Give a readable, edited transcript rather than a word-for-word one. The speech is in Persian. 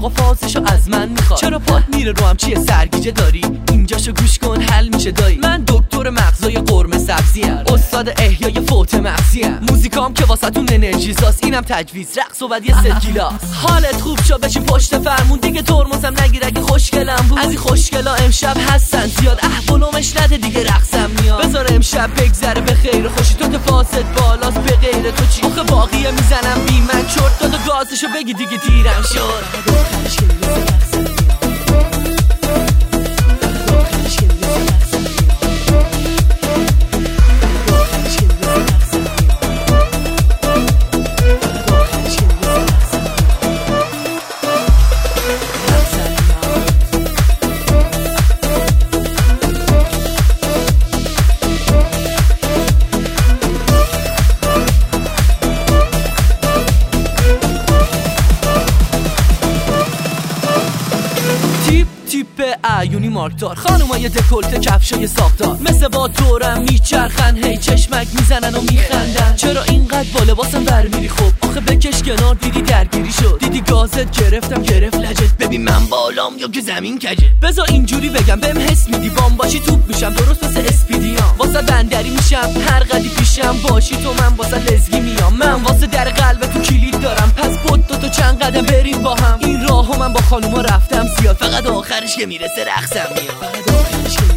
آقا فازشو از من میخواد. چرا پات میره رو هم چیه سرگیجه داری؟ اینجاشو گوش کن حل میشه دایی. من دکتر مغزای قرمه سبزی ام، استاد احیای فوت مغزی ام. موزیکام که واسهتون انرژیزاست، اینم تجویز رقص و بعد یه ست گیلاس. حالت خوب شو بشین پشت فرمون، دیگه ترمزم نگیر اگه خوشگلم بود. از این خوشگلا امشب هستن زیاد، احوالومش نده دیگه رقصم میاد. بذار امشب بگذره به خیر خوشی، تو فاسد بالاست به غیر تو چی؟ آخه باقیه میزنم بی من چرت داد و گازشو بگی دیگه دیرم شد. عیونی مارکدار، خانومای دکولته کفشای ساختار، مثل با دورم میچرخن هی چشمک میزنن و میخندن. چرا اینقدر با لباسم برمیری؟ خب آخه بکش کنار، دیدی درگیری شد، دیدی گازت گرفتم گرفت لجت. ببین من بالام یا که زمین کجه، بذار اینجوری بگم بهم حس میدی، بام باشی توپ میشم درست مثل اسپیدیام. واسه بندری میشم هر قدی پیشم باشی تو، من واسه لزگی میام. من واسه در قلب تو کلید دارم، پس بود تو چند قدم بریم با هم. این راهو من با خانوما رفتم زیاد، فقط آخرش که میرسه رقصم میاد.